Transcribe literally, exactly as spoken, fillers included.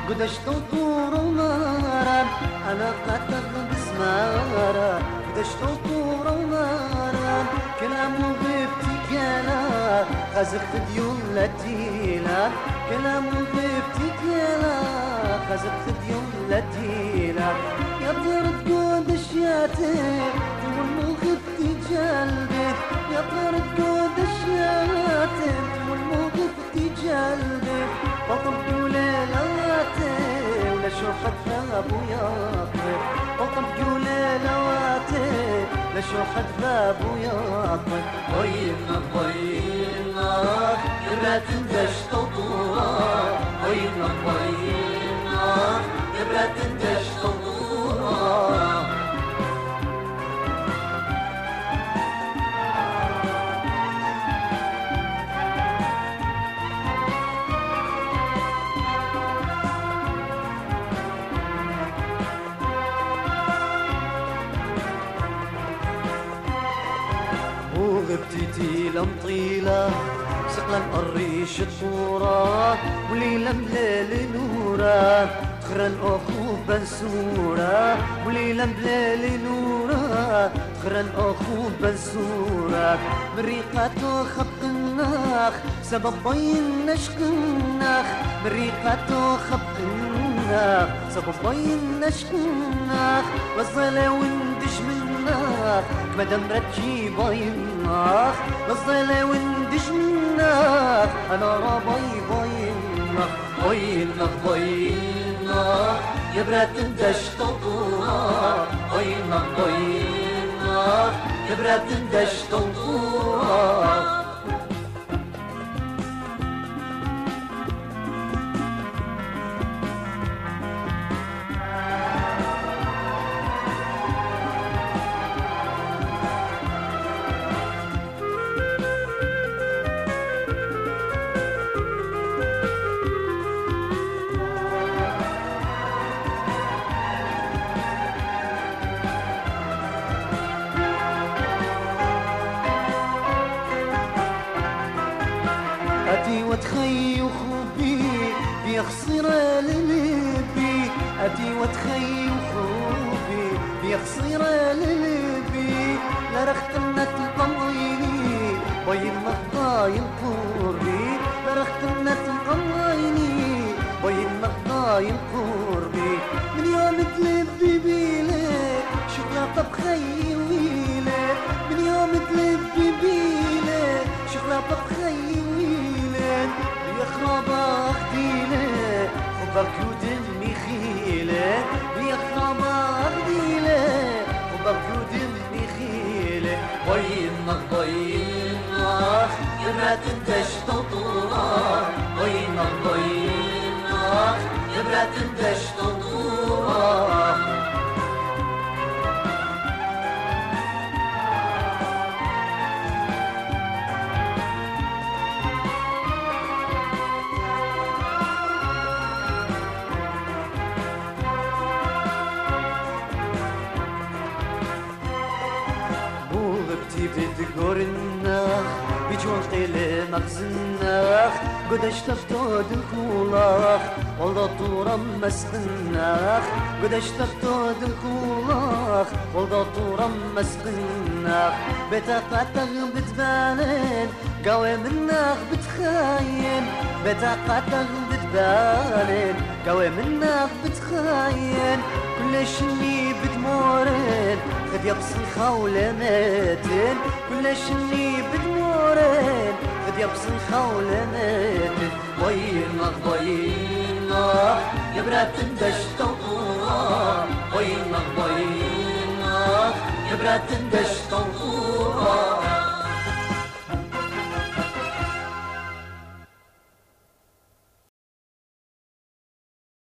قداش تطور ونارا أنا قاتل بسمارة قداش تطور ونارا كلامه بابتكالا خزقت ديون لتيلا كلامه بابتكالا خزقت ديون لتيلا يا طرد قداش ياتي والموقف تجلبي يا طرد قداش ياتي والموقف تجلبي بطل وليلاتي ولا شو حد ابويا طيب بطل وليلاتي لا شو حد ابويا طيب وينا وينا لا تندش تطورا وينا وينا لا تندش تطورا وغبتي لمطيلة سقلا الريش الطورة وليلة ملال نورة تخرى الأخو بنسورة وليلة ملال نورة تخرى الأخو بنسورة مريقاتو خبط الناخ سبب بين نشق الناخ مريقاتو خبط الناخ سبب بين نشق الناخ وصلة وندش مناخ مدام رتشي بايناخ وصلة وندش مناخ أنا رابي بايناخ بايناخ بايناخ يبرات اندش تطورا بايناخ بايناخ يبرات اندش تطورا أتي وتخي خوبي بيخسر للبي أتي وتخي خوبي بيخسر للبي لا رختمت القميني بين مخضاي القربي لا رختمت القميني بين مخضاي القربي من يوم تلبي بيلك شغلة بخي ويلك من يوم تلبي بيلك شغلة بخي يا خرابة خديلة خبرك ودمي خيلة يا خرابة خديلة خبرك ودمي خيلة وينك وينك يا تندش تطورا وينك وينك يا تندش تطورا بتقور الناخ بجوان قيل مخزناخ قداش تفتو دخولاخ والله طورا مسقناخ قداش تفتو دخولاخ والله طورا مسقناخ بتاقاتك بتبانين قوي مناخ بتخاين بتاقاتك بتبانين قوي مناخ بتخاين كل شني بدمورين خد يبصن خولماتين كل شني بدمورين خد يبصن خولماتين وينك وينك يا برات اندش تطورا وينك وينك يا برات اندش